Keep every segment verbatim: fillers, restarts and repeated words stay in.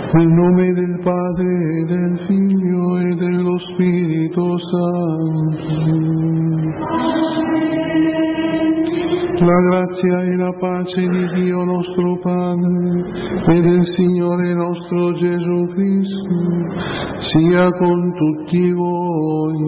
Nel nome del Padre, del Figlio e dello Spirito Santo. La grazia e la pace di Dio nostro Padre e del Signore nostro Gesù Cristo sia con tutti voi.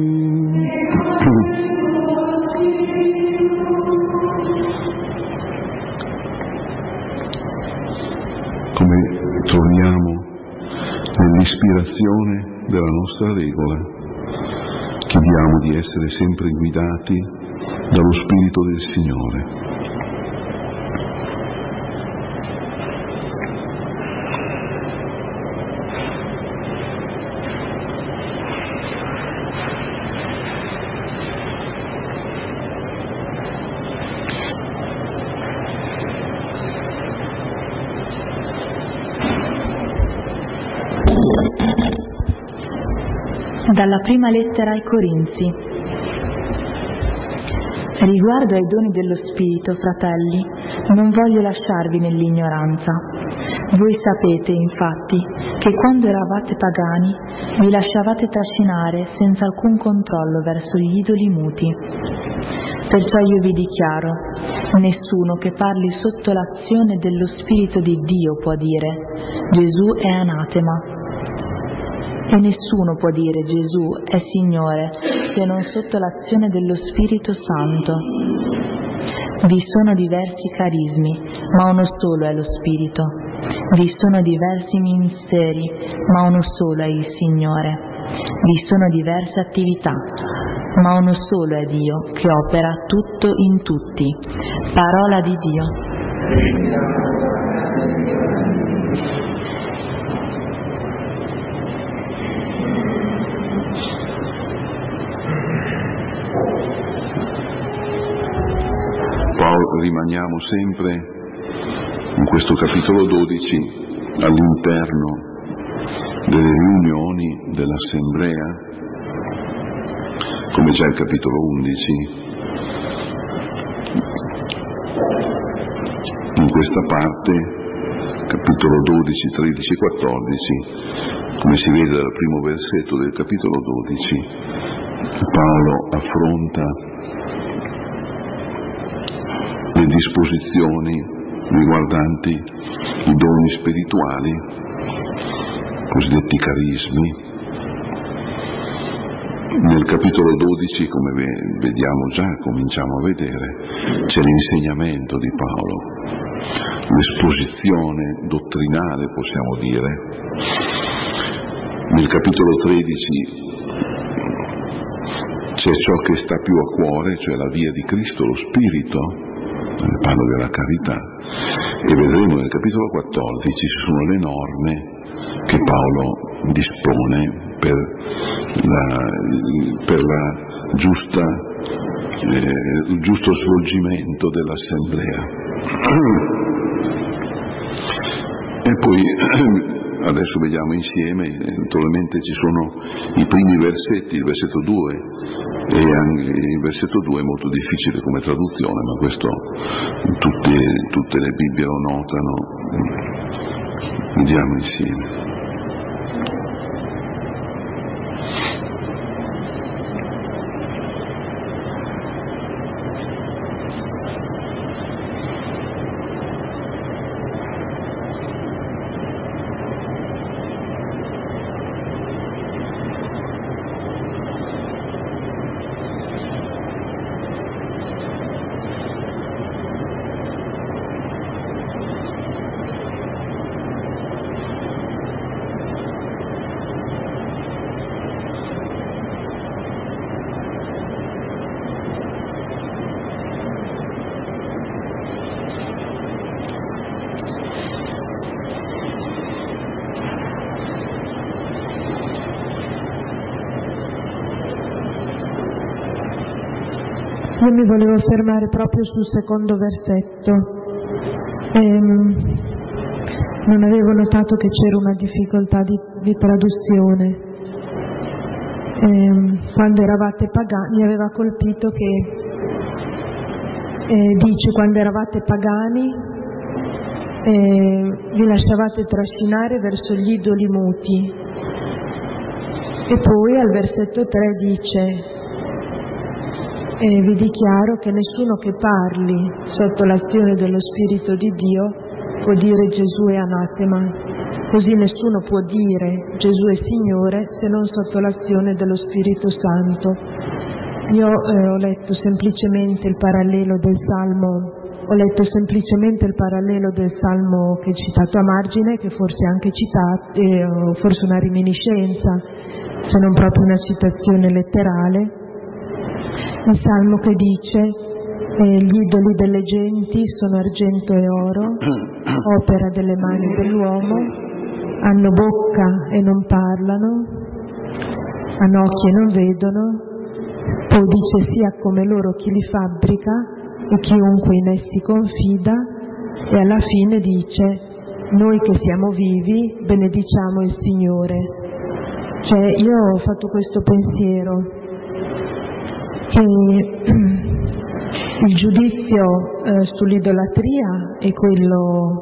Come troviamo nell'ispirazione della nostra regola, chiediamo di essere sempre guidati dallo Spirito del Signore. Dalla prima lettera ai Corinzi. Riguardo ai doni dello Spirito, fratelli, non voglio lasciarvi nell'ignoranza. Voi sapete, infatti, che quando eravate pagani vi lasciavate trascinare senza alcun controllo verso gli idoli muti. Perciò io vi dichiaro, nessuno che parli sotto l'azione dello Spirito di Dio può dire Gesù è anatema. E nessuno può dire Gesù è Signore se non sotto l'azione dello Spirito Santo. Vi sono diversi carismi, ma uno solo è lo Spirito. Vi sono diversi ministeri, ma uno solo è il Signore. Vi sono diverse attività, ma uno solo è Dio che opera tutto in tutti. Parola di Dio. Rimaniamo sempre in questo capitolo dodici all'interno delle riunioni dell'Assemblea, come già il capitolo undici. In questa parte, capitolo dodici, tredici e quattordici, come si vede dal primo versetto del capitolo dodici, Paolo affronta le disposizioni riguardanti i doni spirituali, cosiddetti carismi. Nel capitolo dodici, come vediamo già, cominciamo a vedere, c'è l'insegnamento di Paolo, l'esposizione dottrinale, possiamo dire. Nel capitolo tredici c'è ciò che sta più a cuore, cioè la via di Cristo, lo Spirito, parlo della carità, e vedremo nel capitolo quattordici ci sono le norme che Paolo dispone per la, per la giusta, eh, il giusto svolgimento dell'assemblea. E poi adesso vediamo insieme, naturalmente ci sono i primi versetti, il versetto due, e anche il versetto due è molto difficile come traduzione, ma questo tutte, tutte le Bibbie lo notano. Vediamo insieme. Io mi volevo fermare proprio sul secondo versetto. Ehm, non avevo notato che c'era una difficoltà di, di traduzione. Ehm, quando eravate pagani, mi aveva colpito che eh, dice quando eravate pagani eh, vi lasciavate trascinare verso gli idoli muti. E poi al versetto tre dice: e vi dichiaro che nessuno che parli sotto l'azione dello Spirito di Dio può dire Gesù è anatema, così nessuno può dire Gesù è Signore se non sotto l'azione dello Spirito Santo. Io eh, ho letto semplicemente il parallelo del Salmo, ho letto semplicemente il parallelo del Salmo che è citato a margine, che forse è anche citato, eh, forse una reminiscenza, se non proprio una citazione letterale. Il Salmo che dice eh, gli idoli delle genti sono argento e oro, opera delle mani dell'uomo, hanno bocca e non parlano, hanno occhi e non vedono, poi dice sia come loro chi li fabbrica e chiunque in essi confida, e alla fine dice noi che siamo vivi benediciamo il Signore. Cioè io ho fatto questo pensiero, che il giudizio eh, sull'idolatria è quello,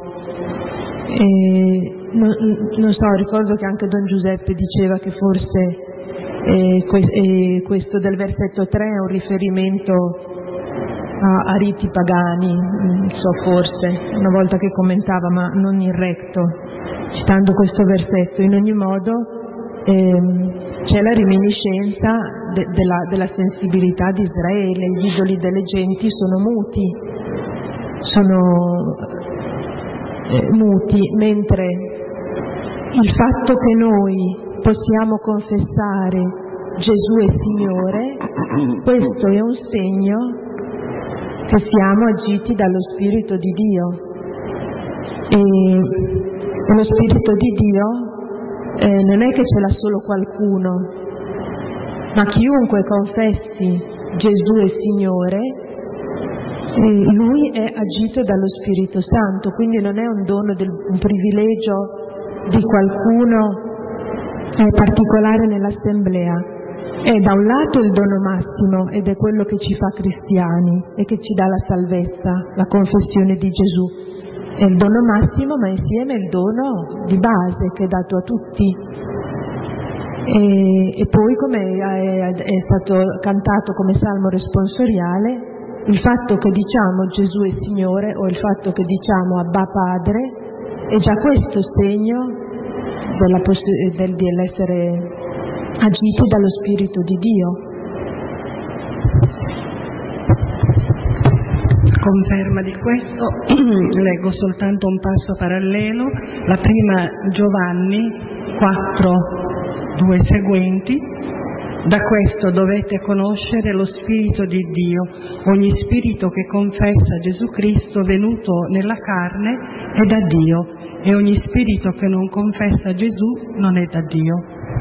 eh, non, non so, ricordo che anche Don Giuseppe diceva che forse eh, que- eh, questo del versetto tre è un riferimento a, a riti pagani, non so, forse, una volta che commentava, ma non in recto, citando questo versetto. In ogni modo ehm, c'è la reminiscenza de- della, della sensibilità di Israele. Gli idoli delle genti sono muti, sono eh, muti, mentre il fatto che noi possiamo confessare Gesù è Signore, questo è un segno che siamo agiti dallo Spirito di Dio, e lo Spirito di Dio eh, non è che ce l'ha solo qualcuno, ma chiunque confessi Gesù è Signore, eh, lui è agito dallo Spirito Santo, quindi non è un dono, del, un privilegio di qualcuno eh, particolare nell'assemblea. È da un lato il dono massimo, ed è quello che ci fa cristiani e che ci dà la salvezza, la confessione di Gesù. È il dono massimo, ma insieme è il dono di base che è dato a tutti. E, e poi, come è, è stato cantato come salmo responsoriale, il fatto che diciamo Gesù è Signore o il fatto che diciamo Abba Padre è già questo segno della poss- del, dell'essere agiti dallo Spirito di Dio. Conferma di questo leggo soltanto un passo parallelo, la prima Giovanni quattro, due seguenti. Da questo dovete conoscere lo Spirito di Dio. Ogni spirito che confessa Gesù Cristo venuto nella carne è da Dio, e ogni spirito che non confessa Gesù non è da Dio.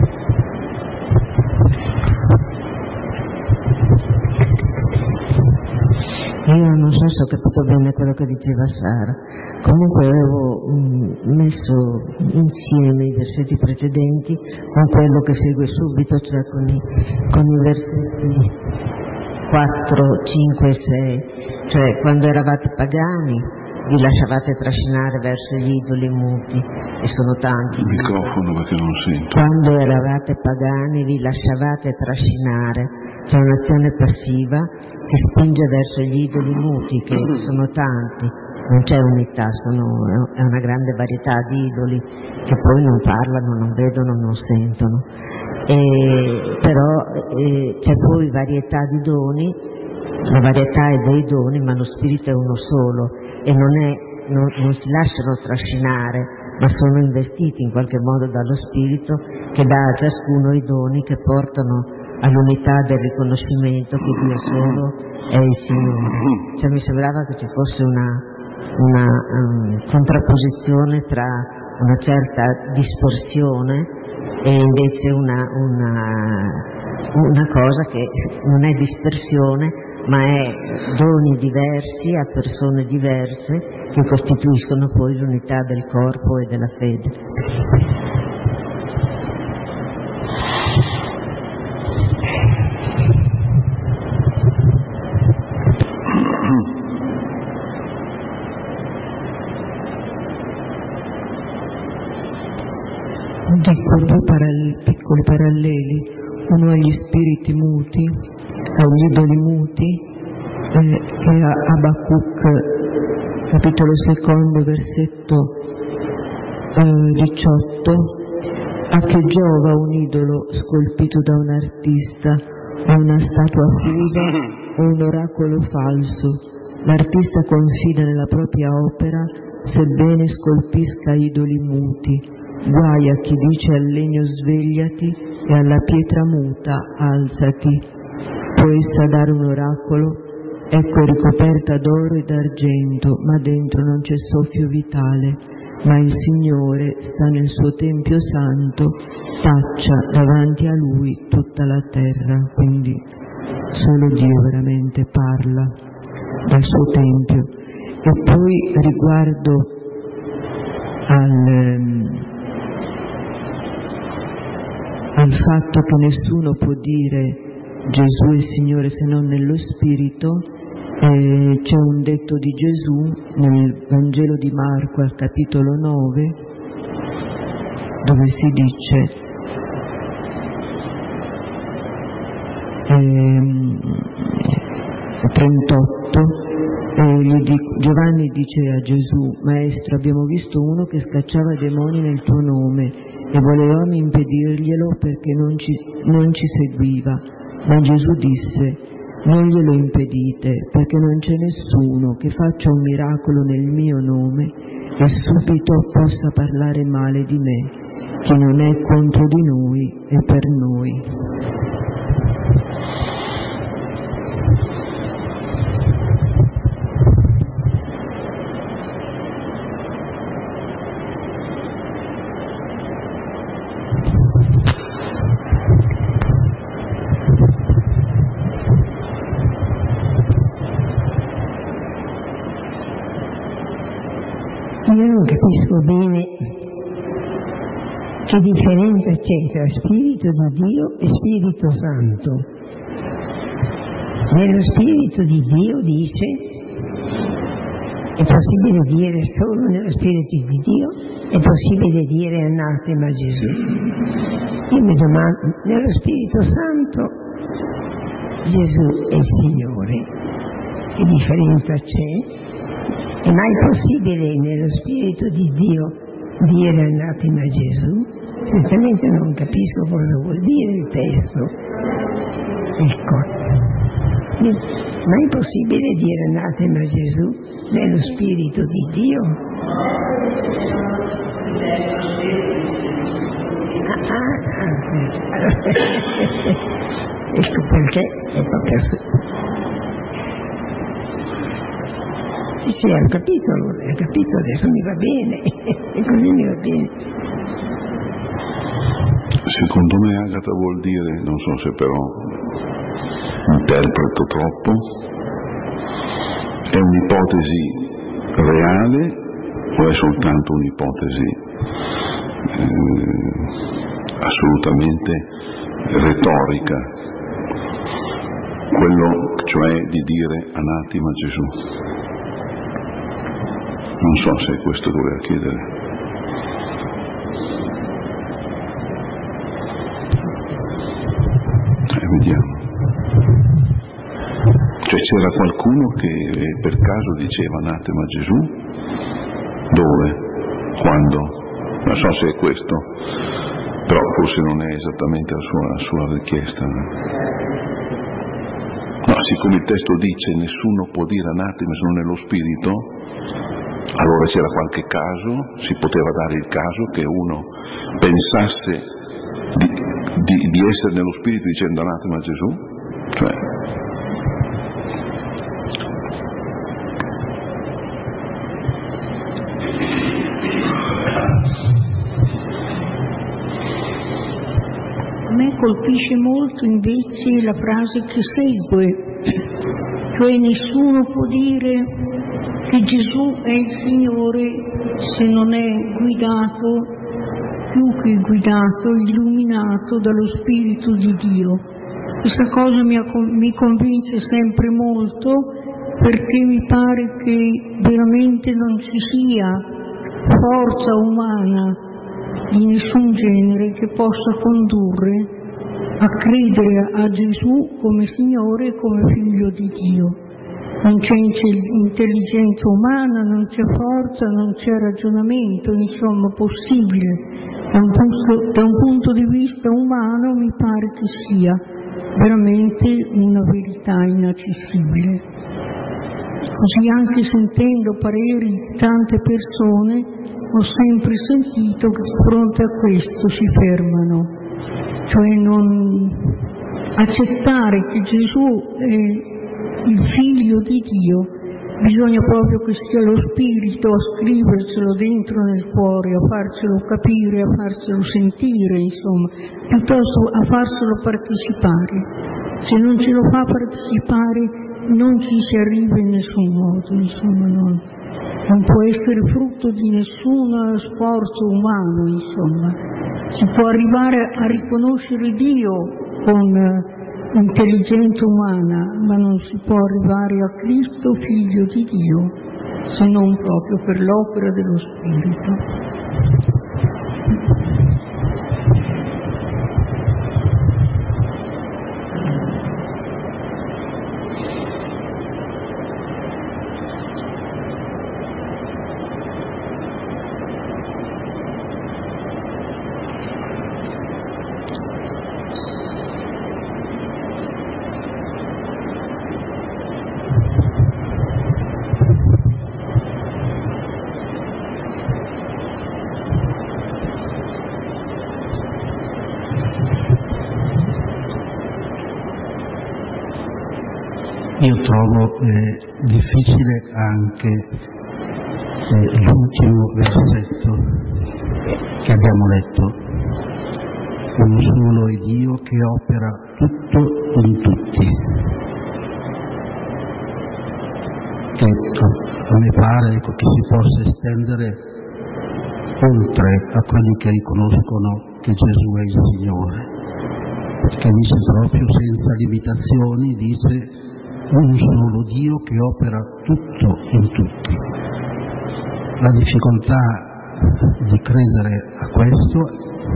Io non so se ho capito bene quello che diceva Sara, comunque avevo mh, messo insieme i versetti precedenti con quello che segue subito, cioè con i, con i versetti quattro, cinque e sei, cioè quando eravate pagani vi lasciavate trascinare verso gli idoli muti, e sono tanti. Il microfono perché non sento. Quando eravate pagani vi lasciavate trascinare, c'è un'azione passiva che spinge verso gli idoli muti, che sono tanti, non c'è unità, sono, è una grande varietà di idoli che poi non parlano, non vedono, non sentono. E, però eh, c'è poi varietà di doni, la varietà è dei doni, ma lo spirito è uno solo, e non, è, non, non si lasciano trascinare, ma sono investiti in qualche modo dallo spirito che dà a ciascuno i doni che portano all'unità del riconoscimento che Dio solo è il Signore. Cioè mi sembrava che ci fosse una, una um, contrapposizione tra una certa distorsione e invece una, una, una cosa che non è dispersione, ma è doni diversi a persone diverse che costituiscono poi l'unità del corpo e della fede. Dico due paralleli, piccoli paralleli, uno agli spiriti muti, agli idoli muti, eh, e a Abacuc, capitolo secondo, versetto eh, diciotto, a che giova un idolo scolpito da un artista, o una statua fusa, o un oracolo falso. L'artista confida nella propria opera, sebbene scolpisca idoli muti. Guai a chi dice al legno svegliati e alla pietra muta alzati. Può essa dare un oracolo? Ecco è ricoperta d'oro e d'argento, ma dentro non c'è soffio vitale. Ma il Signore sta nel suo tempio santo, taccia davanti a Lui tutta la terra. Quindi solo Dio veramente parla dal suo tempio. E poi riguardo al, al fatto che nessuno può dire Gesù è Signore se non nello Spirito, eh, c'è un detto di Gesù nel Vangelo di Marco al capitolo nove, dove si dice ehm, trentotto, eh, gli dico, Giovanni dice a Gesù: Maestro, abbiamo visto uno che scacciava demoni nel tuo nome e volevamo impedirglielo perché non ci, non ci seguiva. Ma Gesù disse: non glielo impedite, perché non c'è nessuno che faccia un miracolo nel mio nome e subito possa parlare male di me. Chi non è contro di noi è per noi. Io non capisco bene che differenza c'è tra Spirito di Dio e Spirito Santo. Nello Spirito di Dio dice, è possibile dire solo nello Spirito di Dio, è possibile dire anatema a Gesù. Io mi domando, nello Spirito Santo Gesù è il Signore, che differenza c'è? È mai possibile nello Spirito di Dio dire anatema a Gesù? Certamente non capisco cosa vuol dire il testo. Ecco. Ma è possibile dire anatema a Gesù nello Spirito di Dio? Ah, ah, ah. Ecco perché è proprio così. Sì, ho capito, ho capito, adesso mi va bene, e così mi va bene. Secondo me Agata vuol dire, non so se però interpreto troppo, è un'ipotesi reale o è soltanto un'ipotesi eh, assolutamente retorica, quello cioè di dire anatema Gesù? Non so se è questo che voleva chiedere. Eh, vediamo. Cioè c'era qualcuno che per caso diceva anatema a Gesù? Dove? Quando? Non so se è questo, però forse non è esattamente la sua, la sua richiesta. No, siccome il testo dice nessuno può dire anatema se non è lo Spirito, allora c'era qualche caso, si poteva dare il caso che uno pensasse di, di, di essere nello Spirito dicendo anatema a Gesù? Cioè, a me colpisce molto invece la frase che segue, cioè nessuno può dire che Gesù è il Signore se non è guidato, più che guidato, illuminato dallo Spirito di Dio. Questa cosa mi, mi convince sempre molto, perché mi pare che veramente non ci sia forza umana di nessun genere che possa condurre a credere a Gesù come Signore e come Figlio di Dio. Non c'è intelligenza umana, non c'è forza, non c'è ragionamento, insomma, possibile. Da un punto, da un punto di vista umano mi pare che sia veramente una verità inaccessibile. Così, anche sentendo pareri di tante persone, ho sempre sentito che di fronte a questo si fermano, cioè non accettare che Gesù è il Figlio di Dio. Bisogna proprio che sia lo Spirito a scrivercelo dentro nel cuore, a farcelo capire, a farcelo sentire, insomma, piuttosto a farselo partecipare. Se non ce lo fa partecipare non ci si arriva in nessun modo, insomma, non, non può essere frutto di nessun sforzo umano, insomma. Si può arrivare a riconoscere Dio con intelligenza umana, ma non si può arrivare a Cristo, Figlio di Dio, se non proprio per l'opera dello Spirito. Io trovo eh, difficile anche eh, l'ultimo versetto che abbiamo letto. Uno solo è Dio che opera tutto in tutti. Che a me pare ecco, che si possa estendere oltre a quelli che riconoscono che Gesù è il Signore. Perché dice proprio senza limitazioni, dice un solo Dio che opera tutto in tutti. La difficoltà di credere a questo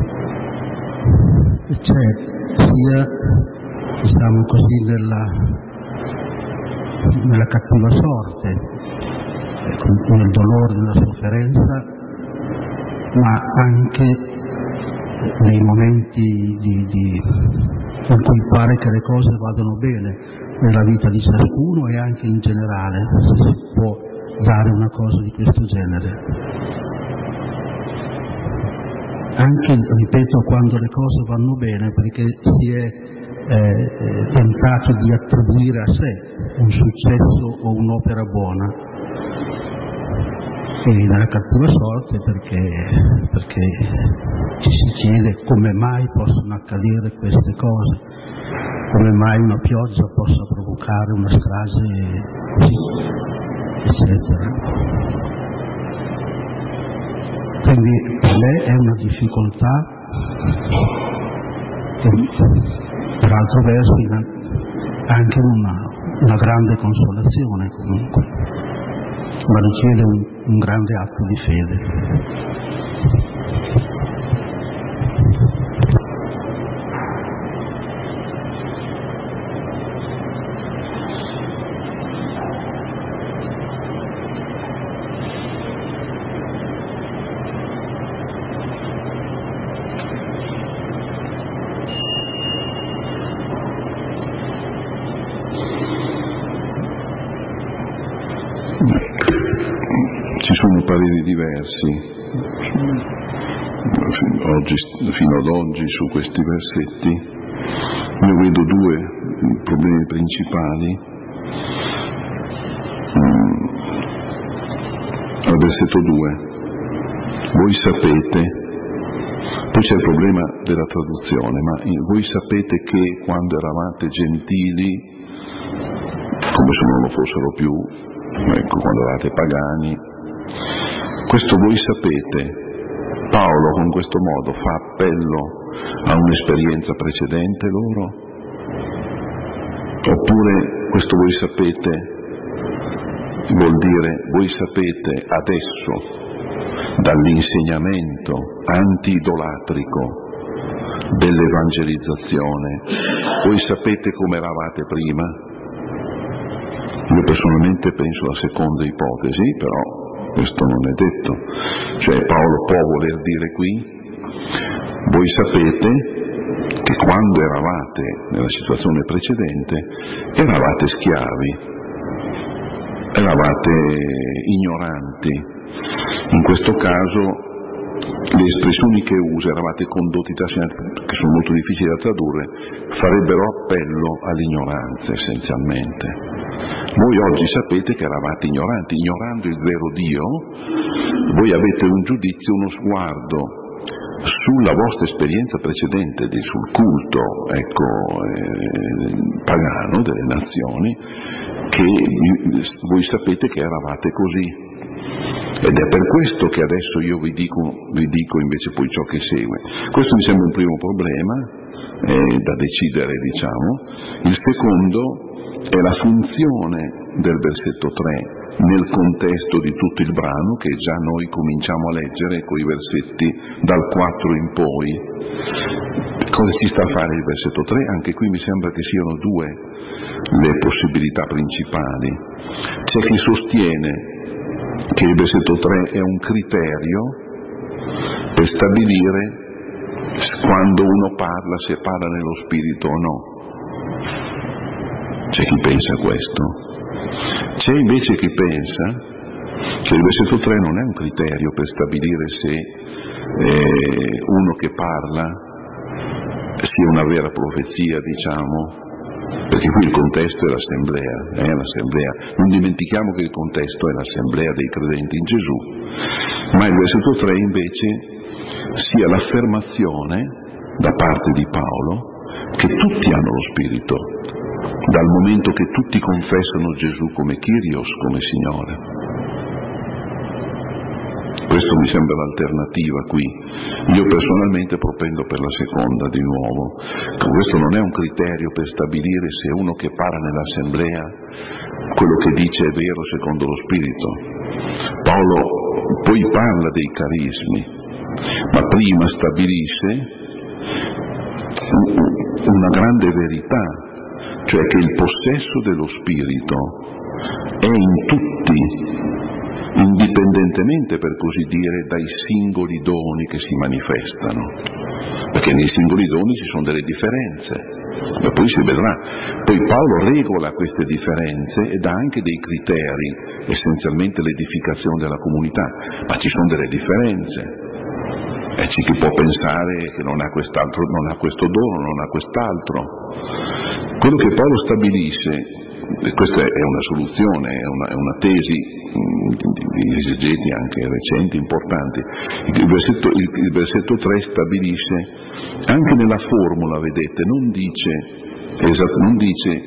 c'è sia, diciamo così, nella, nella cattiva sorte, nel dolore, nella sofferenza, ma anche nei momenti di, di, in cui pare che le cose vadano bene nella vita di ciascuno e anche in generale, se si può dare una cosa di questo genere. Anche, ripeto, quando le cose vanno bene, perché si è eh, tentato di attribuire a sé un successo o un'opera buona, e nella cattiva sorte perché, perché ci si chiede come mai possono accadere queste cose, come mai una pioggia possa provocare una strage così, eccetera. Quindi per me è una difficoltà che per altro verso è anche una, una grande consolazione comunque, ma richiede un, un grande atto di fede. Ci sono pareri diversi oggi, fino ad oggi su questi versetti. Io vedo due problemi principali. Al versetto due, voi sapete, poi c'è il problema della traduzione, ma voi sapete che quando eravate gentili, come se non lo fossero più, ecco, quando eravate pagani, questo voi sapete, Paolo con questo modo fa appello a un'esperienza precedente loro? Oppure questo voi sapete vuol dire voi sapete adesso dall'insegnamento anti-idolatrico dell'evangelizzazione. Voi sapete come eravate prima? Io personalmente penso alla seconda ipotesi, però questo non è detto. Cioè Paolo può voler dire qui: voi sapete che quando eravate nella situazione precedente eravate schiavi, eravate ignoranti. In questo caso le espressioni che usa, eravate condotti trascinati, che sono molto difficili da tradurre, farebbero appello all'ignoranza essenzialmente. Voi oggi sapete che eravate ignoranti, ignorando il vero Dio, voi avete un giudizio, uno sguardo sulla vostra esperienza precedente, di, sul culto ecco, eh, pagano delle nazioni, che voi sapete che eravate così. Ed è per questo che adesso io vi dico, vi dico invece poi ciò che segue. Questo mi sembra un primo problema eh, da decidere, diciamo. Il secondo è la funzione del versetto tre nel contesto di tutto il brano, che già noi cominciamo a leggere con i versetti dal quattro in poi. Cosa ci sta a fare il versetto tre? Anche qui mi sembra che siano due le possibilità principali. C'è chi sostiene che il versetto tre è un criterio per stabilire quando uno parla, se parla nello spirito o no. C'è chi pensa questo. C'è invece chi pensa che il versetto tre non è un criterio per stabilire se eh, uno che parla sia una vera profezia, diciamo, perché qui il contesto è l'assemblea, è l'assemblea. Non dimentichiamo che il contesto è l'assemblea dei credenti in Gesù, ma il versetto tre invece sia l'affermazione da parte di Paolo che tutti hanno lo Spirito, dal momento che tutti confessano Gesù come Kyrios, come Signore. Questo mi sembra l'alternativa qui. Io personalmente propendo per la seconda di nuovo. Questo non è un criterio per stabilire se uno che parla nell'assemblea quello che dice è vero secondo lo Spirito. Paolo poi parla dei carismi, ma prima stabilisce una grande verità, cioè che il possesso dello Spirito è in tutti, indipendentemente, per così dire, dai singoli doni che si manifestano, perché nei singoli doni ci sono delle differenze, ma poi si vedrà. Poi Paolo regola queste differenze e dà anche dei criteri, essenzialmente l'edificazione della comunità, ma ci sono delle differenze. E c'è chi può pensare che non ha quest'altro, non ha questo dono, non ha quest'altro. Quello che Paolo stabilisce, e questa è una soluzione, è una, è una tesi di esegeti anche recenti, importanti. Il versetto, il, il versetto tre stabilisce, anche nella formula, vedete, non dice, esatto, non dice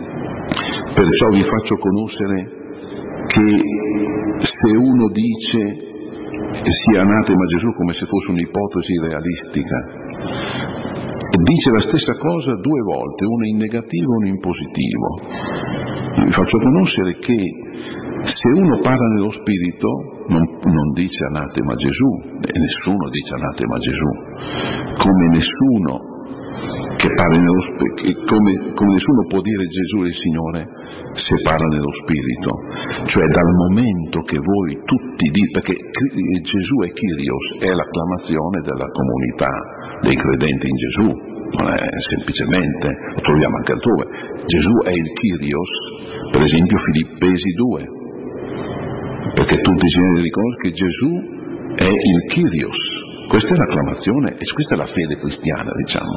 perciò vi faccio conoscere che se uno dice sia anatema Gesù, come se fosse un'ipotesi realistica, dice la stessa cosa due volte, una in negativo e una in positivo. Vi faccio conoscere che se uno parla nello Spirito non, non dice anatema Gesù, e nessuno dice anatema Gesù, come nessuno che parla nello Spirito, come, come nessuno può dire Gesù è il Signore se parla nello Spirito. Cioè dal momento che voi tutti dite, perché Gesù è Kyrios, è l'acclamazione della comunità dei credenti in Gesù, non è semplicemente, lo troviamo anche altrove. Gesù è il Kyrios, per esempio Filippesi due, perché tutti si riconoscono che Gesù è il Kyrios. Questa è l'acclamazione e questa è la fede cristiana, diciamo.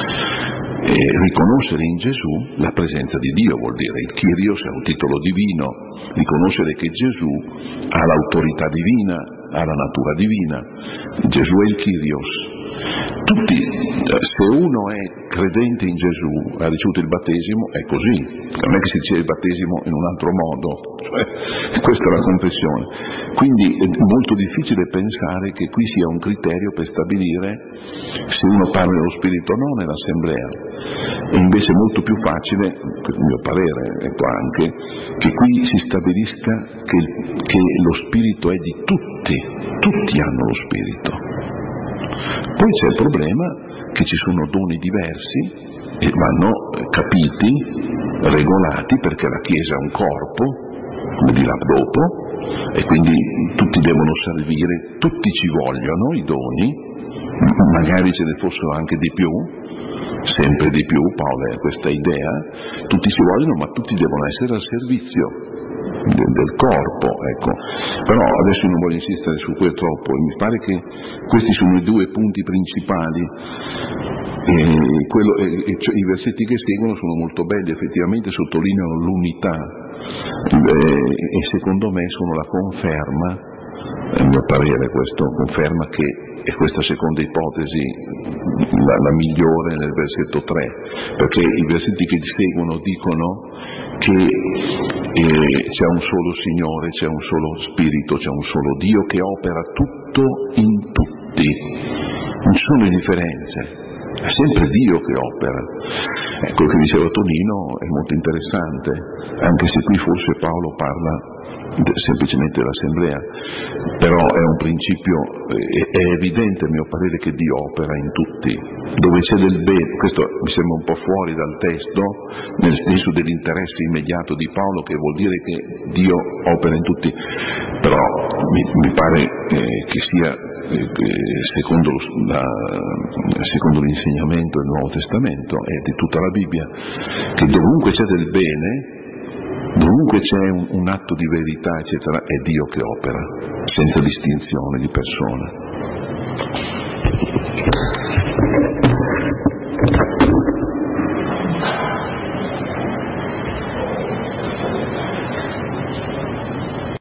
E riconoscere in Gesù la presenza di Dio vuol dire, il Kyrios è un titolo divino, riconoscere che Gesù ha l'autorità divina, ha la natura divina. Gesù è il Kyrios. tutti, se uno è credente in Gesù, ha ricevuto il battesimo, è così, non è che si riceve il battesimo in un altro modo, cioè, questa è la confessione. Quindi è molto difficile pensare che qui sia un criterio per stabilire se uno parla dello Spirito o no nell'assemblea. È invece molto più facile, questo è il mio parere, ecco anche, che qui si stabilisca che, che lo Spirito è di tutti, tutti hanno lo Spirito. Poi c'è il problema che ci sono doni diversi e vanno capiti, regolati, perché la Chiesa è un corpo, come dirà dopo, e quindi tutti devono servire, tutti ci vogliono i doni, magari ce ne fossero anche di più, sempre di più, Paolo ha questa idea, tutti ci vogliono, ma tutti devono essere al servizio del corpo, ecco. Però adesso non voglio insistere su questo troppo, mi pare che questi sono i due punti principali e, quello, e, e cioè, i versetti che seguono sono molto belli, effettivamente sottolineano l'unità e, e secondo me sono la conferma, a mio parere questo conferma che è questa seconda ipotesi la, la migliore nel versetto tre, perché i versetti che seguono dicono che eh, c'è un solo Signore, c'è un solo Spirito, c'è un solo Dio che opera tutto in tutti, non ci sono differenze, è sempre Dio che opera. Eh, quello che diceva Tonino è molto interessante, anche se qui forse Paolo parla semplicemente dell'assemblea, però è un principio, è evidente a mio parere che Dio opera in tutti, dove c'è del bene. Questo mi sembra un po' fuori dal testo, nel senso dell'interesse immediato di Paolo, che vuol dire che Dio opera in tutti, però mi, mi pare eh, che sia eh, secondo, la, secondo l'insegnamento del Nuovo Testamento e di tutta la Bibbia, che dovunque c'è del bene, dovunque c'è un, un atto di verità, eccetera, è Dio che opera, senza distinzione di persone.